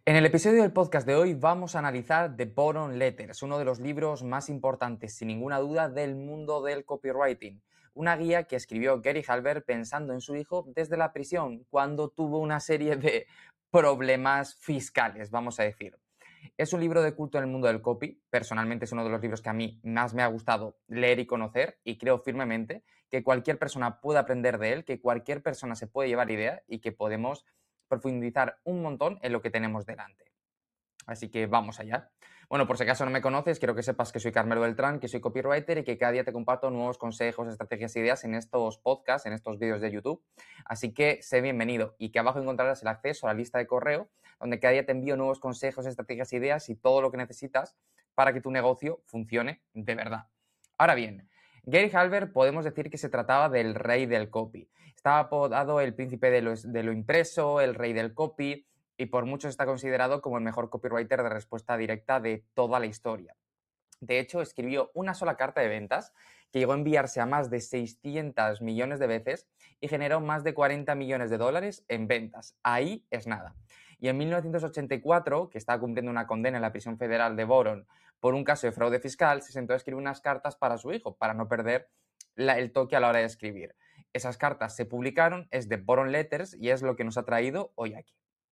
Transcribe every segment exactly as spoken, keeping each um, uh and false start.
En el episodio del podcast de hoy vamos a analizar The Bottom Letters, uno de los libros más importantes, sin ninguna duda, del mundo del copywriting. Una guía que escribió Gary Halbert pensando en su hijo desde la prisión, cuando tuvo una serie de problemas fiscales, vamos a decir. Es un libro de culto en el mundo del copy. Personalmente es uno de los libros que a mí más me ha gustado leer y conocer, y creo firmemente que cualquier persona puede aprender de él, que cualquier persona se puede llevar idea y que podemos profundizar un montón en lo que tenemos delante. Así que vamos allá. Bueno, por si acaso no me conoces, quiero que sepas que soy Carmelo Beltrán, que soy copywriter y que cada día te comparto nuevos consejos, estrategias e ideas en estos podcasts, en estos vídeos de YouTube. Así que sé bienvenido y que abajo encontrarás el acceso a la lista de correo, donde cada día te envío nuevos consejos, estrategias e ideas y todo lo que necesitas para que tu negocio funcione de verdad. Ahora bien, Gary Halbert podemos decir que se trataba del rey del copy. Estaba apodado el príncipe de lo, de lo impreso, el rey del copy, y por muchos está considerado como el mejor copywriter de respuesta directa de toda la historia. De hecho, escribió una sola carta de ventas que llegó a enviarse a más de seiscientos millones de veces y generó más de cuarenta millones de dólares en ventas. Ahí es nada. Y en mil novecientos ochenta y cuatro, que estaba cumpliendo una condena en la prisión federal de Boron por un caso de fraude fiscal, se sentó a escribir unas cartas para su hijo, para no perder la, el toque a la hora de escribir. Esas cartas se publicaron, es de Bottom Letters y es lo que nos ha traído hoy aquí.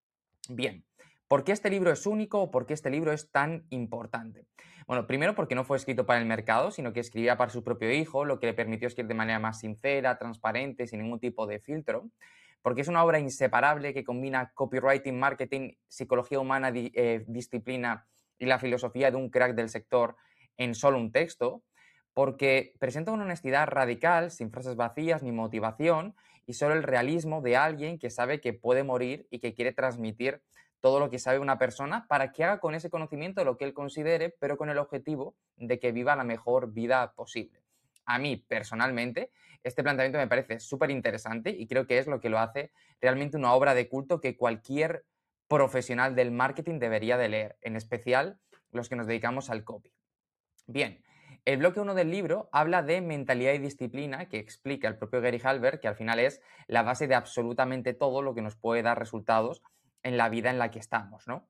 Bien, ¿por qué este libro es único o por qué este libro es tan importante? Bueno, primero porque no fue escrito para el mercado, sino que escribía para su propio hijo, lo que le permitió escribir de manera más sincera, transparente, sin ningún tipo de filtro. Porque es una obra inseparable que combina copywriting, marketing, psicología humana, di- eh, disciplina y la filosofía de un crack del sector en solo un texto. Porque presenta una honestidad radical, sin frases vacías ni motivación, y solo el realismo de alguien que sabe que puede morir y que quiere transmitir todo lo que sabe una persona para que haga con ese conocimiento lo que él considere, pero con el objetivo de que viva la mejor vida posible. A mí, personalmente, este planteamiento me parece súper interesante y creo que es lo que lo hace realmente una obra de culto que cualquier profesional del marketing debería de leer, en especial los que nos dedicamos al copy. Bien, el bloque uno del libro habla de mentalidad y disciplina, que explica el propio Gary Halbert, que al final es la base de absolutamente todo lo que nos puede dar resultados en la vida en la que estamos, ¿no?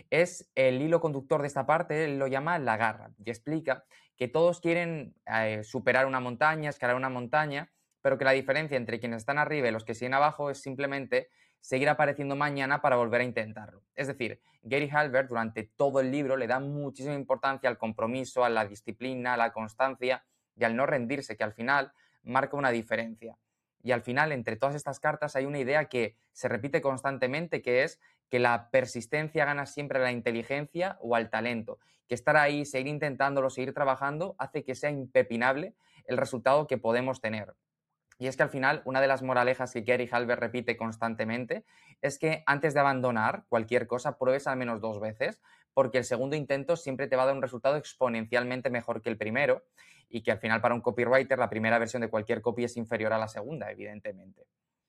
Es el hilo conductor de esta parte, él lo llama la garra, y explica que todos quieren eh, superar una montaña, escalar una montaña, pero que la diferencia entre quienes están arriba y los que siguen abajo es simplemente seguir apareciendo mañana para volver a intentarlo. Es decir, Gary Halbert durante todo el libro le da muchísima importancia al compromiso, a la disciplina, a la constancia y al no rendirse, que al final marca una diferencia. Y al final, entre todas estas cartas, hay una idea que se repite constantemente, que es que la persistencia gana siempre a la inteligencia o al talento, que estar ahí, seguir intentándolo, seguir trabajando, hace que sea impepinable el resultado que podemos tener. Y es que al final una de las moralejas que Gary Halbert repite constantemente es que antes de abandonar cualquier cosa pruebes al menos dos veces, porque el segundo intento siempre te va a dar un resultado exponencialmente mejor que el primero, y que al final para un copywriter la primera versión de cualquier copy es inferior a la segunda, evidentemente.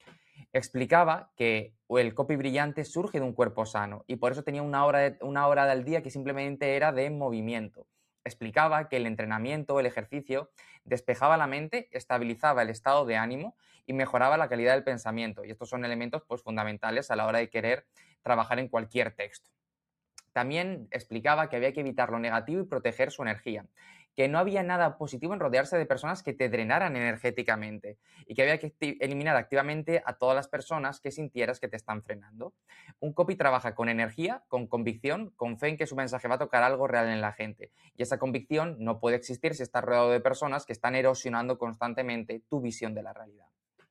Explicaba que el copy brillante surge de un cuerpo sano y por eso tenía una hora, de, una hora del día que simplemente era de movimiento. Explicaba que el entrenamiento, el ejercicio, despejaba la mente, estabilizaba el estado de ánimo y mejoraba la calidad del pensamiento. Y estos son elementos pues, fundamentales a la hora de querer trabajar en cualquier texto. También explicaba que había que evitar lo negativo y proteger su energía, que no había nada positivo en rodearse de personas que te drenaran energéticamente y que había que eliminar activamente a todas las personas que sintieras que te están frenando. Un copy trabaja con energía, con convicción, con fe en que su mensaje va a tocar algo real en la gente. Y esa convicción no puede existir si estás rodeado de personas que están erosionando constantemente tu visión de la realidad.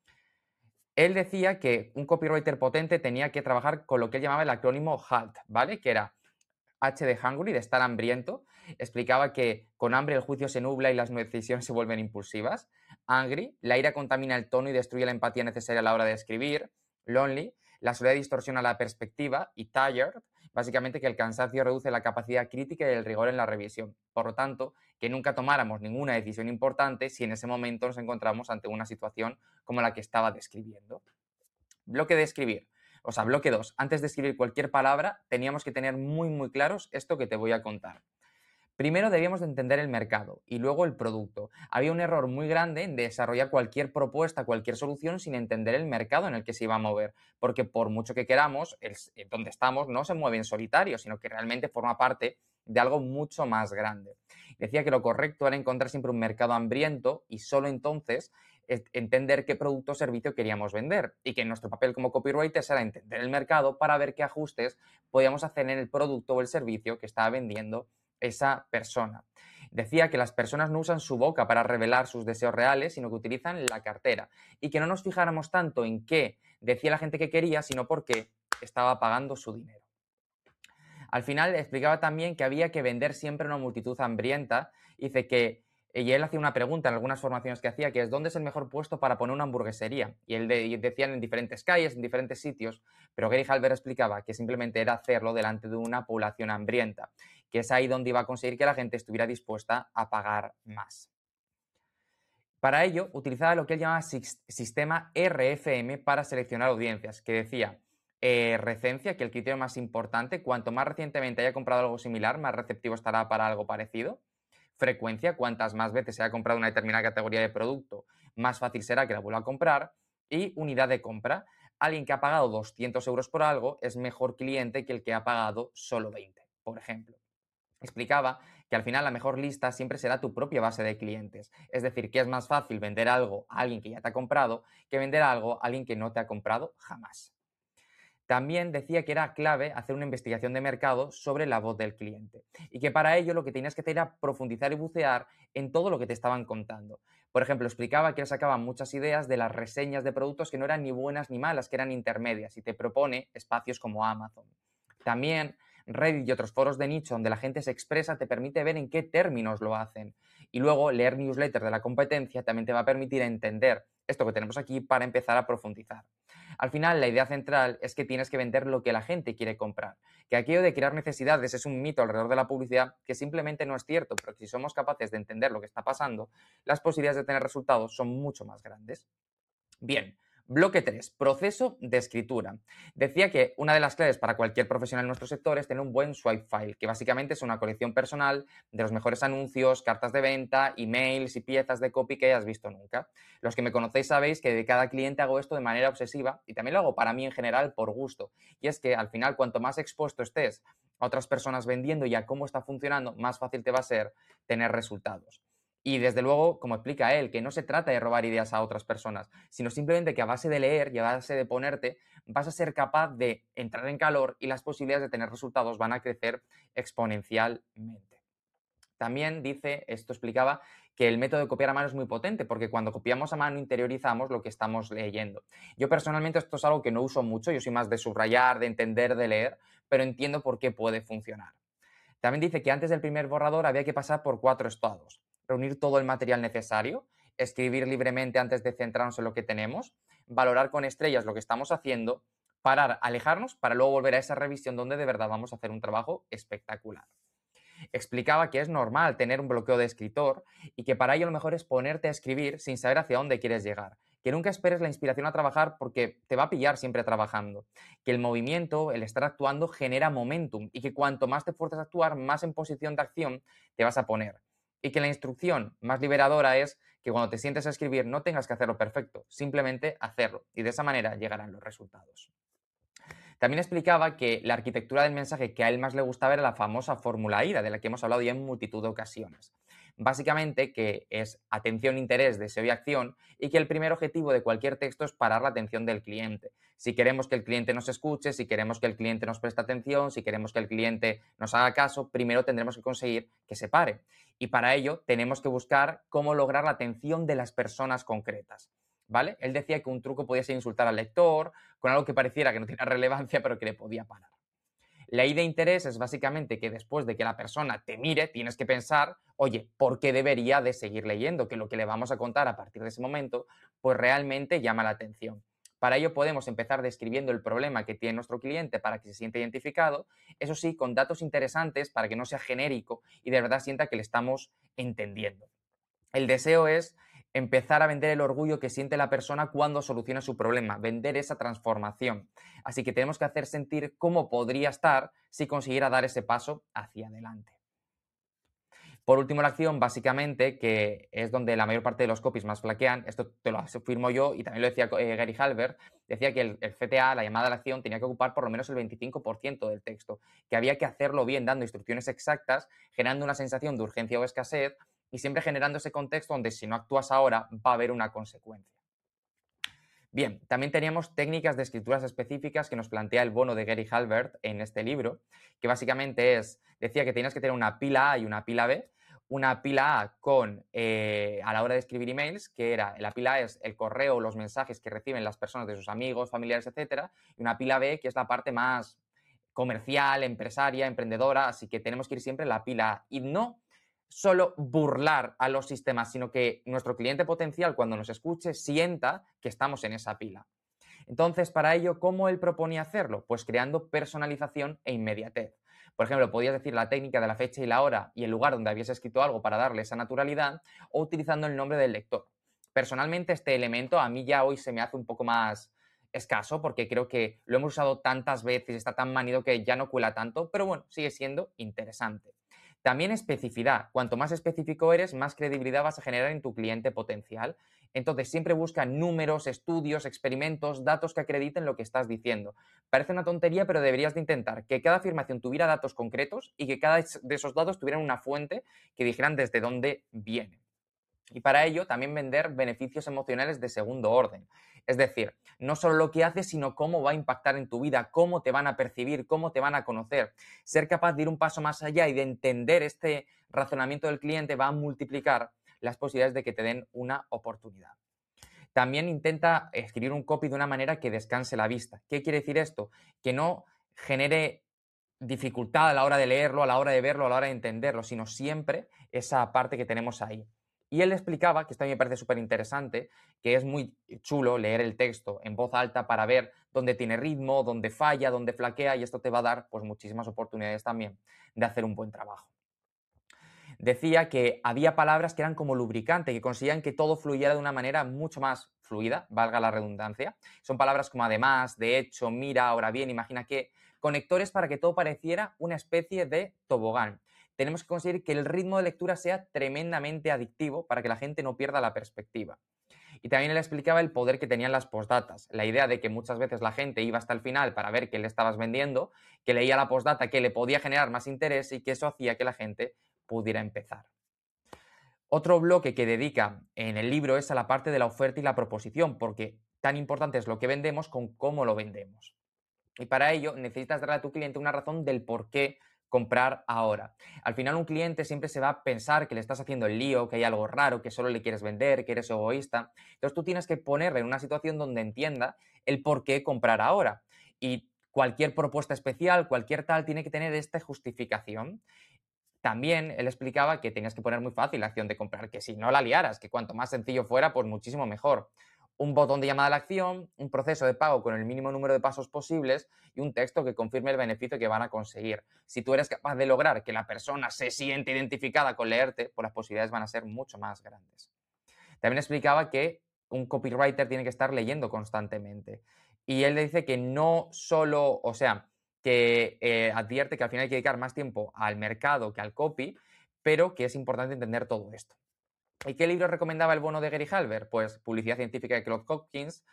Él decía que un copywriter potente tenía que trabajar con lo que él llamaba el acrónimo HALT, ¿vale? Que era H de hungry, de estar hambriento. Explicaba que con hambre el juicio se nubla y las decisiones se vuelven impulsivas. Angry, la ira contamina el tono y destruye la empatía necesaria a la hora de escribir. Lonely, la soledad distorsiona la perspectiva. Y tired, básicamente que el cansancio reduce la capacidad crítica y el rigor en la revisión. Por lo tanto, que nunca tomáramos ninguna decisión importante si en ese momento nos encontramos ante una situación como la que estaba describiendo. Bloque de escribir. O sea, bloque dos. Antes de escribir cualquier palabra, teníamos que tener muy, muy claros esto que te voy a contar. Primero debíamos de entender el mercado y luego el producto. Había un error muy grande en desarrollar cualquier propuesta, cualquier solución sin entender el mercado en el que se iba a mover, porque por mucho que queramos, el, donde estamos no se mueve en solitario, sino que realmente forma parte de algo mucho más grande. Decía que lo correcto era encontrar siempre un mercado hambriento y solo entonces entender qué producto o servicio queríamos vender y que nuestro papel como copywriters era entender el mercado para ver qué ajustes podíamos hacer en el producto o el servicio que estaba vendiendo esa persona. Decía que las personas no usan su boca para revelar sus deseos reales, sino que utilizan la cartera y que no nos fijáramos tanto en qué decía la gente que quería, sino porque estaba pagando su dinero. Al final explicaba también que había que vender siempre a una multitud hambrienta. Dice que, y él hacía una pregunta en algunas formaciones que hacía, que es ¿dónde es el mejor puesto para poner una hamburguesería? Y él de, y decían en diferentes calles, en diferentes sitios, pero Gary Halbert explicaba que simplemente era hacerlo delante de una población hambrienta, que es ahí donde iba a conseguir que la gente estuviera dispuesta a pagar más. Para ello, utilizaba lo que él llamaba sistema R F M para seleccionar audiencias, que decía eh, recencia, que el criterio más importante, cuanto más recientemente haya comprado algo similar, más receptivo estará para algo parecido. Frecuencia, cuantas más veces se haya comprado una determinada categoría de producto, más fácil será que la vuelva a comprar. Y unidad de compra, alguien que ha pagado doscientos euros por algo es mejor cliente que el que ha pagado solo veinte, por ejemplo. Explicaba que al final la mejor lista siempre será tu propia base de clientes. Es decir, que es más fácil vender algo a alguien que ya te ha comprado que vender algo a alguien que no te ha comprado jamás. También decía que era clave hacer una investigación de mercado sobre la voz del cliente y que para ello lo que tenías que hacer era profundizar y bucear en todo lo que te estaban contando. Por ejemplo, explicaba que él sacaba muchas ideas de las reseñas de productos que no eran ni buenas ni malas, que eran intermedias, y te propone espacios como Amazon. También Reddit y otros foros de nicho donde la gente se expresa te permite ver en qué términos lo hacen. Y luego leer newsletters de la competencia también te va a permitir entender esto que tenemos aquí para empezar a profundizar. Al final, la idea central es que tienes que vender lo que la gente quiere comprar. Que aquello de crear necesidades es un mito alrededor de la publicidad que simplemente no es cierto, pero que si somos capaces de entender lo que está pasando, las posibilidades de tener resultados son mucho más grandes. Bien, bloque tres, proceso de escritura. Decía que una de las claves para cualquier profesional en nuestro sector es tener un buen swipe file, que básicamente es una colección personal de los mejores anuncios, cartas de venta, emails y piezas de copy que hayas visto nunca. Los que me conocéis sabéis que de cada cliente hago esto de manera obsesiva y también lo hago para mí en general por gusto. Y es que al final cuanto más expuesto estés a otras personas vendiendo y a cómo está funcionando, más fácil te va a ser tener resultados. Y desde luego, como explica él, que no se trata de robar ideas a otras personas, sino simplemente que a base de leer y a base de ponerte, vas a ser capaz de entrar en calor y las posibilidades de tener resultados van a crecer exponencialmente. También dice, esto explicaba, que el método de copiar a mano es muy potente porque cuando copiamos a mano interiorizamos lo que estamos leyendo. Yo personalmente esto es algo que no uso mucho, yo soy más de subrayar, de entender, de leer, pero entiendo por qué puede funcionar. También dice que antes del primer borrador había que pasar por cuatro estados. Reunir todo el material necesario, escribir libremente antes de centrarnos en lo que tenemos, valorar con estrellas lo que estamos haciendo, parar, alejarnos para luego volver a esa revisión donde de verdad vamos a hacer un trabajo espectacular. Explicaba que es normal tener un bloqueo de escritor y que para ello lo mejor es ponerte a escribir sin saber hacia dónde quieres llegar. Que nunca esperes la inspiración a trabajar porque te va a pillar siempre trabajando. Que el movimiento, el estar actuando, genera momentum y que cuanto más te fuerzas a actuar, más en posición de acción te vas a poner. Y que la instrucción más liberadora es que cuando te sientes a escribir no tengas que hacerlo perfecto, simplemente hacerlo. Y de esa manera llegarán los resultados. También explicaba que la arquitectura del mensaje que a él más le gustaba era la famosa fórmula I D A, de la que hemos hablado ya en multitud de ocasiones. Básicamente que es atención, interés, deseo y acción, y que el primer objetivo de cualquier texto es parar la atención del cliente. Si queremos que el cliente nos escuche, si queremos que el cliente nos preste atención, si queremos que el cliente nos haga caso, primero tendremos que conseguir que se pare. Y para ello tenemos que buscar cómo lograr la atención de las personas concretas. ¿Vale? Él decía que un truco podía ser insultar al lector con algo que pareciera que no tenía relevancia, pero que le podía parar. La I de interés es básicamente que después de que la persona te mire, tienes que pensar, oye, ¿por qué debería de seguir leyendo? Que lo que le vamos a contar a partir de ese momento, pues realmente llama la atención. Para ello podemos empezar describiendo el problema que tiene nuestro cliente para que se sienta identificado, eso sí, con datos interesantes para que no sea genérico y de verdad sienta que le estamos entendiendo. El deseo es empezar a vender el orgullo que siente la persona cuando soluciona su problema, vender esa transformación. Así que tenemos que hacer sentir cómo podría estar si consiguiera dar ese paso hacia adelante. Por último, la acción, básicamente, que es donde la mayor parte de los copies más flaquean, esto te lo afirmo yo y también lo decía eh, Gary Halbert, decía que el, el C T A, la llamada a la acción, tenía que ocupar por lo menos el veinticinco por ciento del texto, que había que hacerlo bien, dando instrucciones exactas, generando una sensación de urgencia o escasez y siempre generando ese contexto donde si no actúas ahora va a haber una consecuencia. Bien, también teníamos técnicas de escrituras específicas que nos plantea el bono de Gary Halbert en este libro, que básicamente es, decía que tenías que tener una pila A y una pila B. Una pila A con, eh, a la hora de escribir emails, que era, la pila A es el correo, los mensajes que reciben las personas de sus amigos, familiares, etcétera, y una pila B, que es la parte más comercial, empresaria, emprendedora, así que tenemos que ir siempre en la pila A. Y no solo burlar a los sistemas, sino que nuestro cliente potencial, cuando nos escuche, sienta que estamos en esa pila. Entonces, para ello, ¿cómo él proponía hacerlo? Pues creando personalización e inmediatez. Por ejemplo, podías decir la técnica de la fecha y la hora y el lugar donde habías escrito algo para darle esa naturalidad, o utilizando el nombre del lector. Personalmente, este elemento a mí ya hoy se me hace un poco más escaso porque creo que lo hemos usado tantas veces, está tan manido que ya no cuela tanto, pero bueno, sigue siendo interesante. También especificidad. Cuanto más específico eres, más credibilidad vas a generar en tu cliente potencial. Entonces, siempre busca números, estudios, experimentos, datos que acrediten lo que estás diciendo. Parece una tontería, pero deberías de intentar que cada afirmación tuviera datos concretos y que cada de esos datos tuvieran una fuente que dijeran desde dónde viene. Y para ello también vender beneficios emocionales de segundo orden. Es decir, no solo lo que haces, sino cómo va a impactar en tu vida, cómo te van a percibir, cómo te van a conocer. Ser capaz de ir un paso más allá y de entender este razonamiento del cliente va a multiplicar las posibilidades de que te den una oportunidad. También intenta escribir un copy de una manera que descanse la vista. ¿Qué quiere decir esto? Que no genere dificultad a la hora de leerlo, a la hora de verlo, a la hora de entenderlo, sino siempre esa parte que tenemos ahí. Y él explicaba, que esto a mí me parece súper interesante, que es muy chulo leer el texto en voz alta para ver dónde tiene ritmo, dónde falla, dónde flaquea, y esto te va a dar pues, muchísimas oportunidades también de hacer un buen trabajo. Decía que había palabras que eran como lubricante, que conseguían que todo fluyera de una manera mucho más fluida, valga la redundancia. Son palabras como además, de hecho, mira, ahora bien, imagina que, conectores para que todo pareciera una especie de tobogán. Tenemos que conseguir que el ritmo de lectura sea tremendamente adictivo para que la gente no pierda la perspectiva. Y también él explicaba el poder que tenían las postdatas, la idea de que muchas veces la gente iba hasta el final para ver qué le estabas vendiendo, que leía la postdata que le podía generar más interés y que eso hacía que la gente pudiera empezar. Otro bloque que dedica en el libro es a la parte de la oferta y la proposición, porque tan importante es lo que vendemos con cómo lo vendemos. Y para ello necesitas darle a tu cliente una razón del por qué comprar ahora. Al final un cliente siempre se va a pensar que le estás haciendo el lío, que hay algo raro, que solo le quieres vender, que eres egoísta. Entonces tú tienes que ponerle en una situación donde entienda el por qué comprar ahora. Y cualquier propuesta especial, cualquier tal, tiene que tener esta justificación. También él explicaba que tenías que poner muy fácil la acción de comprar, que si no la liaras, que cuanto más sencillo fuera, pues muchísimo mejor. Un botón de llamada a la acción, un proceso de pago con el mínimo número de pasos posibles y un texto que confirme el beneficio que van a conseguir. Si tú eres capaz de lograr que la persona se siente identificada con leerte, pues las posibilidades van a ser mucho más grandes. También explicaba que un copywriter tiene que estar leyendo constantemente. Y él le dice que no solo, o sea, que eh, advierte que al final hay que dedicar más tiempo al mercado que al copy, pero que es importante entender todo esto. ¿Y qué libro recomendaba el bono de Gary Halbert? Pues Publicidad Científica de Claude Hopkins,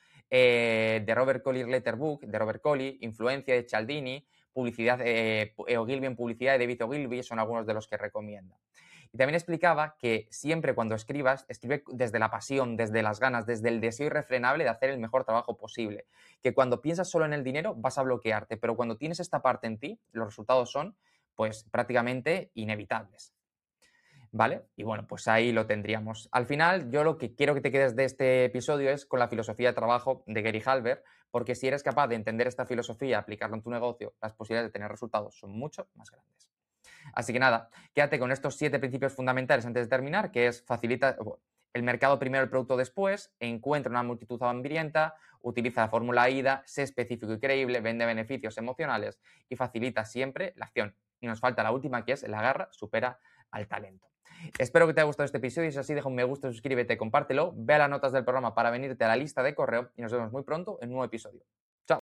eh, de Robert Colley Letterbook, de Robert Colley, Influencia de Cialdini, Publicidad, eh, Ogilvy en Publicidad de David Ogilvy, son algunos de los que recomienda. Y también explicaba que siempre cuando escribas, escribe desde la pasión, desde las ganas, desde el deseo irrefrenable de hacer el mejor trabajo posible. Que cuando piensas solo en el dinero vas a bloquearte, pero cuando tienes esta parte en ti, los resultados son pues prácticamente inevitables. ¿Vale? Y bueno, pues ahí lo tendríamos. Al final, yo lo que quiero que te quedes de este episodio es con la filosofía de trabajo de Gary Halbert, porque si eres capaz de entender esta filosofía, aplicarla en tu negocio, las posibilidades de tener resultados son mucho más grandes. Así que nada, quédate con estos siete principios fundamentales antes de terminar, que es facilita el mercado primero, el producto después, encuentra una multitud hambrienta, utiliza la fórmula AIDA, sé específico y creíble, vende beneficios emocionales y facilita siempre la acción. Y nos falta la última, que es la garra supera al talento. Espero que te haya gustado este episodio y si es así, deja un me gusta, suscríbete, compártelo, ve a las notas del programa para venirte a la lista de correo y nos vemos muy pronto en un nuevo episodio.